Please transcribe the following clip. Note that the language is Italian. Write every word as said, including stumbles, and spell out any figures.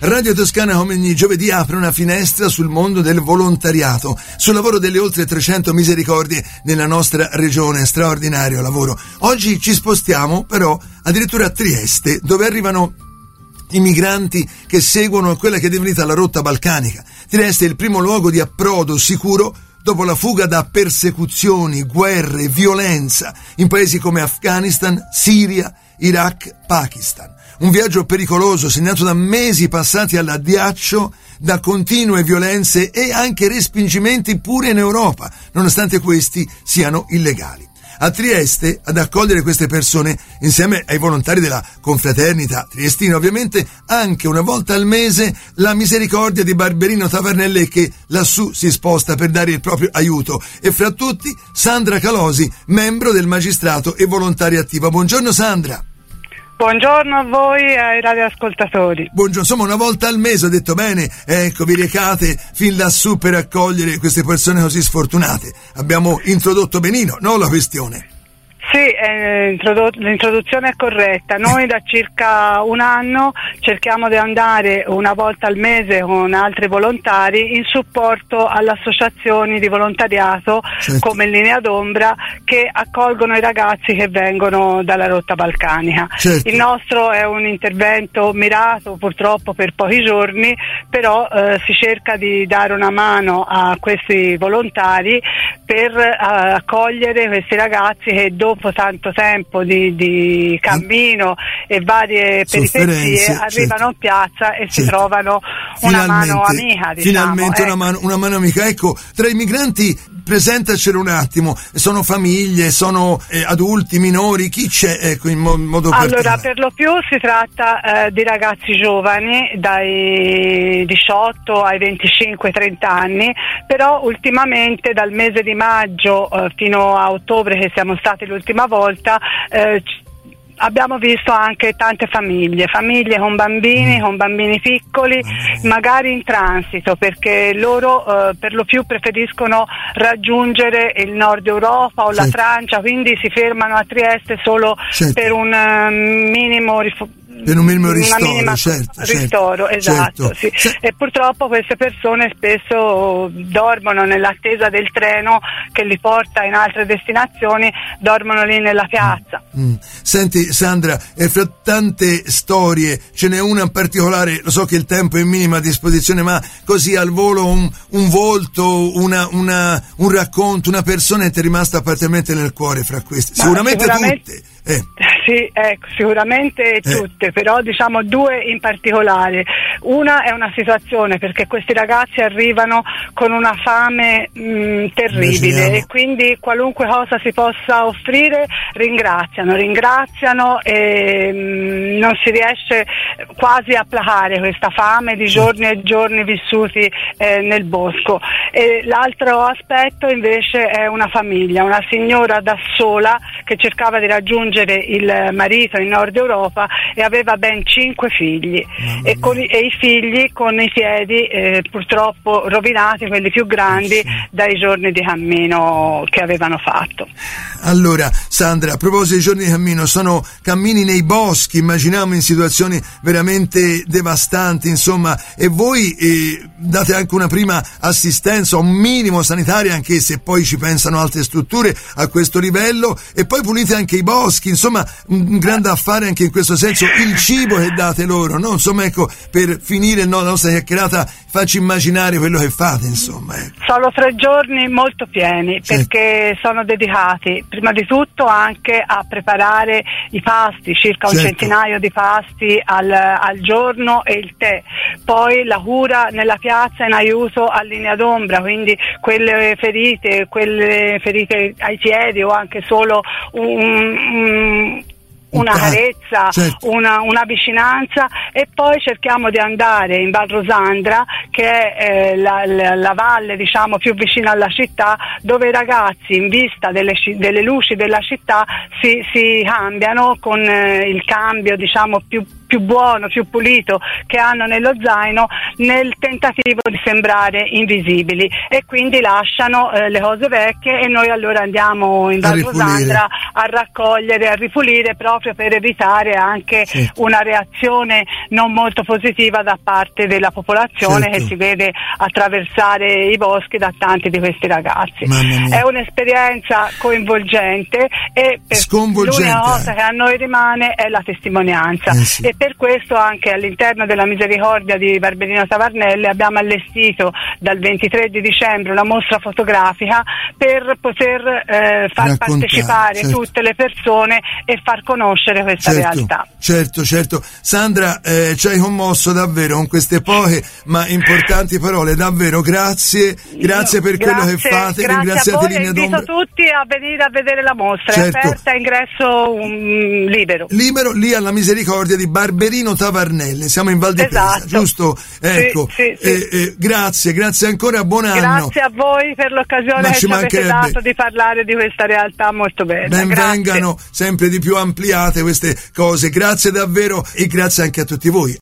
Radio Toscana come ogni giovedì apre una finestra sul mondo del volontariato, sul lavoro delle oltre trecento misericordie nella nostra regione, straordinario lavoro. Oggi ci spostiamo però addirittura a Trieste, dove arrivano i migranti che seguono quella che è divenuta la rotta balcanica. Trieste è il primo luogo di approdo sicuro dopo la fuga da persecuzioni, guerre, violenza in paesi come Afghanistan, Siria, Iraq, Pakistan. Un viaggio pericoloso segnato da mesi passati all'addiaccio, da continue violenze e anche respingimenti pure in Europa, nonostante questi siano illegali. A Trieste, ad accogliere queste persone, insieme ai volontari della confraternita triestina, ovviamente anche una volta al mese la misericordia di Barberino Tavernelle, che lassù si sposta per dare il proprio aiuto, e fra tutti Sandra Calosi, membro del magistrato e volontaria attiva. Buongiorno Sandra. Buongiorno a voi e ai radioascoltatori. Buongiorno, insomma una volta al mese, ho detto bene, ecco, vi recate fin lassù per accogliere queste persone così sfortunate. Abbiamo introdotto benino, no, la questione? Sì, eh, l'introduzione è corretta. Noi da circa un anno cerchiamo di andare una volta al mese con altri volontari in supporto alle associazioni di volontariato, certo, come Linea d'Ombra, che accolgono i ragazzi che vengono dalla rotta balcanica. Certo. Il nostro è un intervento mirato, purtroppo per pochi giorni, però eh, si cerca di dare una mano a questi volontari per eh, accogliere questi ragazzi che dopo tanto tempo di, di cammino e varie peripezie arrivano in piazza e certo, si trovano una mano amica, diciamo. Finalmente ecco. una, mano, una mano amica. Ecco, tra i migranti, presentacelo un attimo, sono famiglie, sono eh, adulti, minori, chi c'è, ecco, in mo- modo particolare? Allora, per lo più si tratta eh, di ragazzi giovani, dai diciotto ai venticinque trenta anni, però ultimamente dal mese di maggio eh, fino a ottobre, che siamo stati l'ultima volta, eh, abbiamo visto anche tante famiglie, famiglie con bambini, con bambini piccoli, magari in transito, perché loro eh, per lo più preferiscono raggiungere il nord Europa o la certo, Francia, quindi si fermano a Trieste solo certo, per un uh, minimo rifugio. Per un minimo ristoro, certo, ristoro, certo, esatto, certo. sì. E purtroppo queste persone spesso dormono nell'attesa del treno che li porta in altre destinazioni, dormono lì nella piazza. Mm. Mm. Senti Sandra, eh, fra tante storie ce n'è una in particolare, lo so che il tempo è minimo a disposizione, ma così al volo un, un volto, una, una, un racconto, una persona che ti è rimasta particolarmente nel cuore fra queste? Sicuramente, sicuramente tutte. Eh. Sì, ecco, sicuramente tutte, eh. però diciamo due in particolare. Una è una situazione perché questi ragazzi arrivano con una fame mh, terribile. Immaginiamo. E quindi qualunque cosa si possa offrire ringraziano, ringraziano e mh, non si riesce quasi a placare questa fame di giorni e giorni vissuti eh, nel bosco. E l'altro aspetto invece è una famiglia, una signora da sola che cercava di raggiungere il marito in Nord Europa e aveva ben cinque figli e, con, e i figli con i piedi eh, purtroppo rovinati, quelli più grandi, sì, dai giorni di cammino che avevano fatto. Allora Sandra, a proposito dei giorni di cammino, sono cammini nei boschi, immaginiamo in situazioni veramente devastanti, insomma, e voi eh, date anche una prima assistenza, un minimo sanitaria, anche se poi ci pensano altre strutture a questo livello, e poi pulite anche i boschi, insomma un grande affare anche in questo senso, il cibo che date loro, no? Insomma, ecco, per finire no, la nostra chiacchierata, facci immaginare quello che fate, insomma. Ecco. Sono tre giorni molto pieni, sì, perché sono dedicati prima di tutto anche a preparare i pasti, circa un certo, centinaio di pasti al, al giorno, e il tè, poi la cura nella piazza in aiuto a Linea d'Ombra, quindi quelle ferite, quelle ferite ai piedi o anche solo un, un una carezza, certo, una, una vicinanza, e poi cerchiamo di andare in Val Rosandra, che è eh, la, la, la valle diciamo più vicina alla città, dove i ragazzi in vista delle, delle luci della città si, si cambiano con eh, il cambio diciamo più più buono, più pulito che hanno nello zaino, nel tentativo di sembrare invisibili, e quindi lasciano eh, le cose vecchie, e noi allora andiamo in Val Rosandra a raccogliere, a ripulire, proprio per evitare anche sì. una reazione non molto positiva da parte della popolazione, certo. che si vede attraversare i boschi da tanti di questi ragazzi. È un'esperienza coinvolgente, e per l'unica cosa che a noi rimane è la testimonianza, eh sì. e per questo anche all'interno della Misericordia di Barberino Tavernelle abbiamo allestito dal ventitré di dicembre una mostra fotografica per poter eh, far Raccontare, partecipare certo. tutte le persone e far conoscere questa certo, realtà. Certo, certo. Sandra, eh, ci hai commosso davvero con queste poche ma importanti parole, davvero grazie, grazie per grazie, quello che fate, grazie ringraziate a voi, Linea invito d'Ombra. tutti a venire a vedere la mostra, certo. è aperta, ingresso um, libero. Libero lì alla Misericordia di Barberino Tavarnelle, siamo in Val di Pesa, esatto. giusto? Ecco, sì, sì, eh, sì. Eh, grazie, grazie ancora, buon anno. Grazie a voi per l'occasione ma che ci avete dato di parlare di questa realtà molto bella. Ben grazie. vengano sempre di più ampliate queste cose, grazie davvero, e grazie anche a tutti voi.